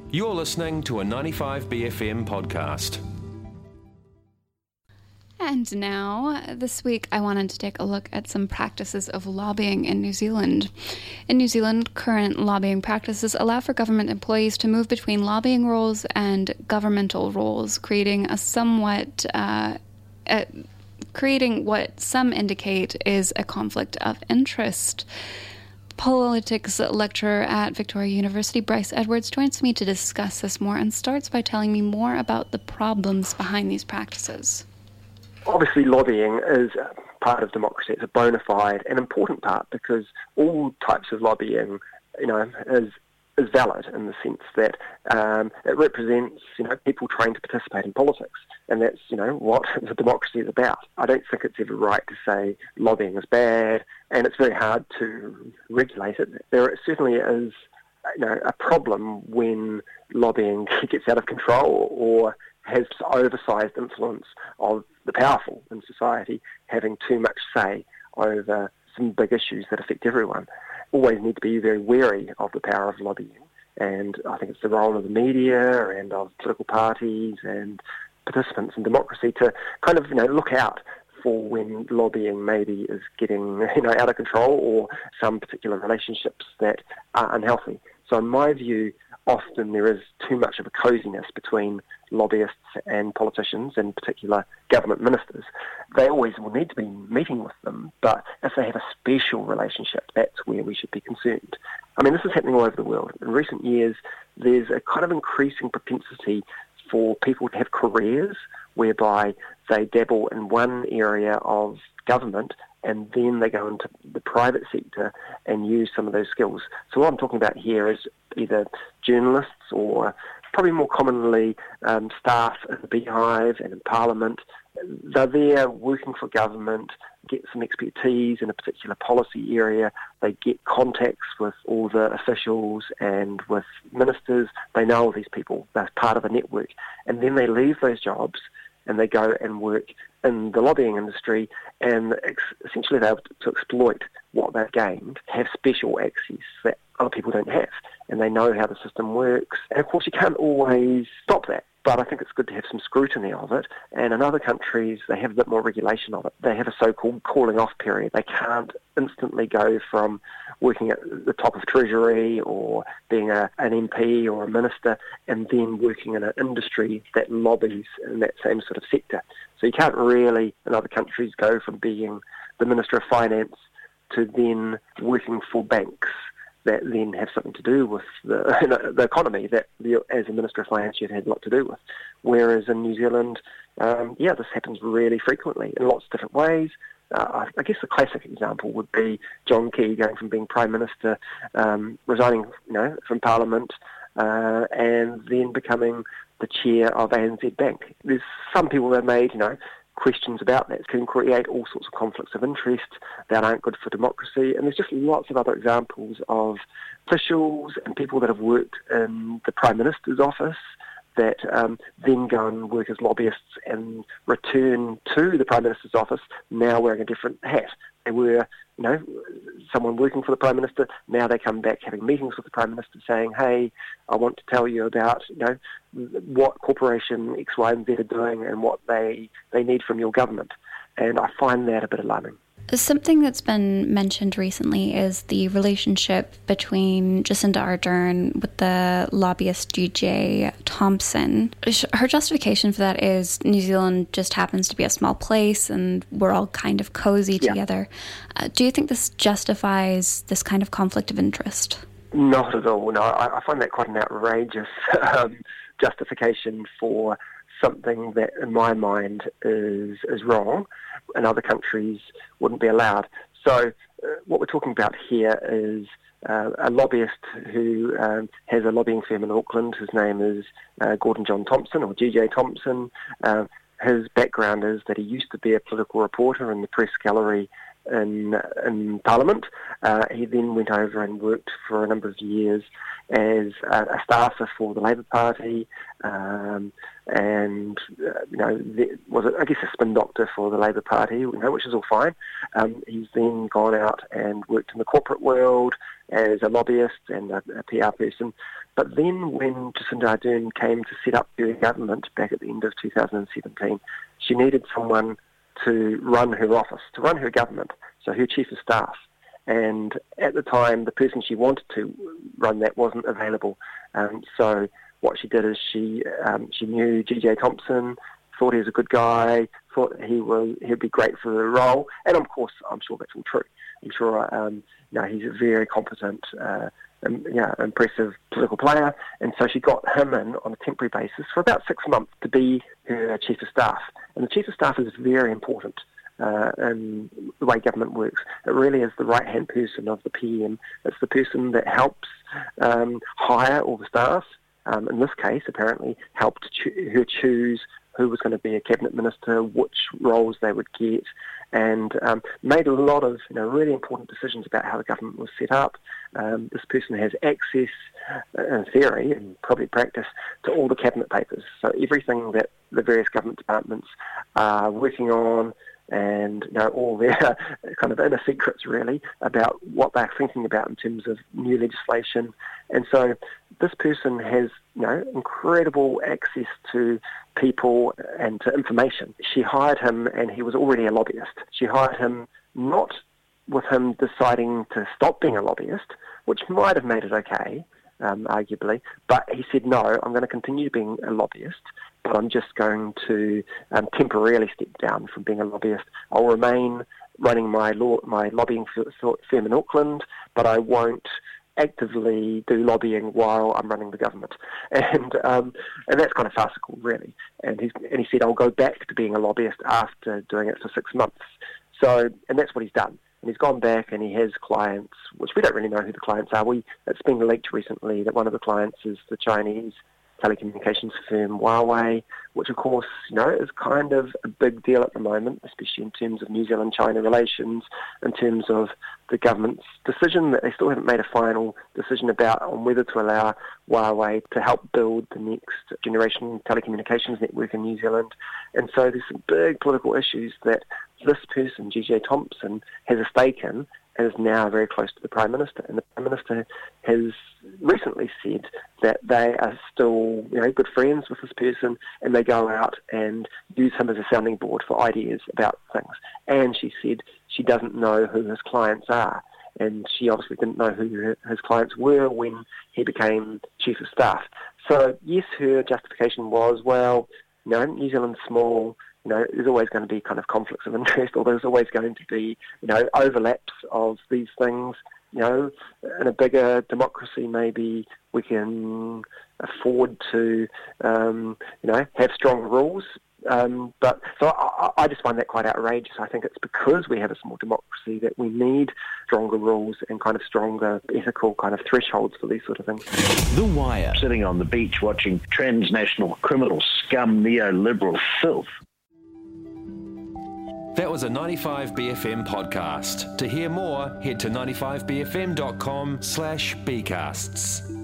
You're listening to a 95BFM podcast. And now, this week, I wanted to take a look at some practices of lobbying in New Zealand. In New Zealand, current lobbying practices allow for government employees to move between lobbying roles and governmental roles, creating what some indicate is a conflict of interest. Politics lecturer at Victoria University, Bryce Edwards, joins me to discuss this more and starts by telling me more about the problems behind these practices. Obviously, lobbying is part of democracy. It's a bona fide and important part because all types of lobbying, is valid in the sense that it represents, people trying to participate in politics, and that's, what the democracy is about. I don't think it's ever right to say lobbying is bad, and it's very hard to regulate it. There certainly is, a problem when lobbying gets out of control or has oversized influence of the powerful in society having too much say over some big issues that affect everyone. Always need to be very wary of the power of lobbying, and I think it's the role of the media and of political parties and participants in democracy to kind of, look out for when lobbying maybe is getting, out of control or some particular relationships that are unhealthy. So in my view, often there is too much of a coziness between lobbyists and politicians, in particular government ministers. They always will need to be meeting with them, but if they have a special relationship, that's where we should be concerned. I mean, this is happening all over the world. In recent years, there's a kind of increasing propensity for people to have careers whereby they dabble in one area of government and then they go into the private sector and use some of those skills. So what I'm talking about here is either journalists or probably more commonly staff in the Beehive and in Parliament. They're there working for government, get some expertise in a particular policy area. They get contacts with all the officials and with ministers. They know all these people. They're part of a network. And then they leave those jobs and they go and work in the lobbying industry, and essentially they're able to exploit what they've gained, have special access that other people don't have, and they know how the system works. And of course you can't always stop that, but I think it's good to have some scrutiny of it, and in other countries they have a bit more regulation of it. They have a so-called calling off period. They can't instantly go from working at the top of Treasury or being an MP or a minister and then working in an industry that lobbies in that same sort of sector. So you can't really, in other countries, go from being the Minister of Finance to then working for banks that then have something to do with the economy that, as a Minister of Finance, you've had a lot to do with. Whereas in New Zealand, this happens really frequently in lots of different ways. I guess the classic example would be John Key going from being Prime Minister, resigning, from Parliament, and then becoming the chair of ANZ Bank. There's some people that have made, questions about that. It can create all sorts of conflicts of interest that aren't good for democracy. And there's just lots of other examples of officials and people that have worked in the Prime Minister's office that then go and work as lobbyists and return to the Prime Minister's office now wearing a different hat. They were, someone working for the Prime Minister, now they come back having meetings with the Prime Minister saying, hey, I want to tell you about, what corporation X, Y, and Z are doing and what they need from your government. And I find that a bit alarming. Something that's been mentioned recently is the relationship between Jacinda Ardern with the lobbyist GJ Thompson. Her justification for that is New Zealand just happens to be a small place and we're all kind of cozy together. Do you think this justifies this kind of conflict of interest? Not at all, no. I find that quite an outrageous justification for something that, in my mind, is wrong and other countries wouldn't be allowed. So what we're talking about here is a lobbyist who has a lobbying firm in Auckland. His name is Gordon John Thompson, or GJ Thompson. His background is that he used to be a political reporter in the Press Gallery in Parliament. He then went over and worked for a number of years as a staffer for the Labour Party, and was I guess a spin doctor for the Labour Party, which is all fine. He's then gone out and worked in the corporate world as a lobbyist and a PR person. But then when Jacinda Ardern came to set up her government back at the end of 2017, she needed someone to run her office, to run her government, so her chief of staff. And at the time, the person she wanted to run that wasn't available. So what she did is she knew GJ Thompson, thought he was a good guy, thought he'd be great for the role. And of course, I'm sure that's all true. I'm sure he's a very competent, impressive political player. And so she got him in on a temporary basis for about 6 months to be her chief of staff. And the chief of staff is very important in the way government works. It really is the right-hand person of the PM. It's the person that helps hire all the staff. In this case, apparently, helped her choose who was going to be a cabinet minister, which roles they would get, and made a lot of really important decisions about how the government was set up. This person has access, in theory and probably practice, to all the cabinet papers. So everything that the various government departments are working on, and all their kind of inner secrets really about what they're thinking about in terms of new legislation. And so this person has incredible access to people and to information. She hired him, and he was already a lobbyist. She hired him not with him deciding to stop being a lobbyist, which might have made it okay, arguably, but he said, no, I'm going to continue being a lobbyist, but I'm just going to temporarily step down from being a lobbyist. I'll remain running my lobbying firm in Auckland, but I won't actively do lobbying while I'm running the government. And that's kind of farcical, really. And he said, I'll go back to being a lobbyist after doing it for 6 months. So, and that's what he's done. And he's gone back and he has clients, which we don't really know who the clients are. It's been leaked recently that one of the clients is the Chinese telecommunications firm Huawei, which of course, is kind of a big deal at the moment, especially in terms of New Zealand-China relations, in terms of the government's decision that they still haven't made a final decision about on whether to allow Huawei to help build the next generation telecommunications network in New Zealand. And so there's some big political issues that this person, GJ Thompson, has a stake in, and is now very close to the Prime Minister. And the Prime Minister has recently said that they are still, good friends with this person, and they go out and use him as a sounding board for ideas about things. And she said she doesn't know who his clients are. And she obviously didn't know who his clients were when he became Chief of Staff. So, yes, her justification was, New Zealand's small, there's always going to be kind of conflicts of interest, or there's always going to be, overlaps of these things. In a bigger democracy, maybe we can afford to, have strong rules. But so I just find that quite outrageous. I think it's because we have a small democracy that we need stronger rules and kind of stronger ethical kind of thresholds for these sort of things. The Wire. Sitting on the beach watching transnational criminal scum, neoliberal filth. That was a 95BFM podcast. To hear more, head to 95bfm.com/bcasts.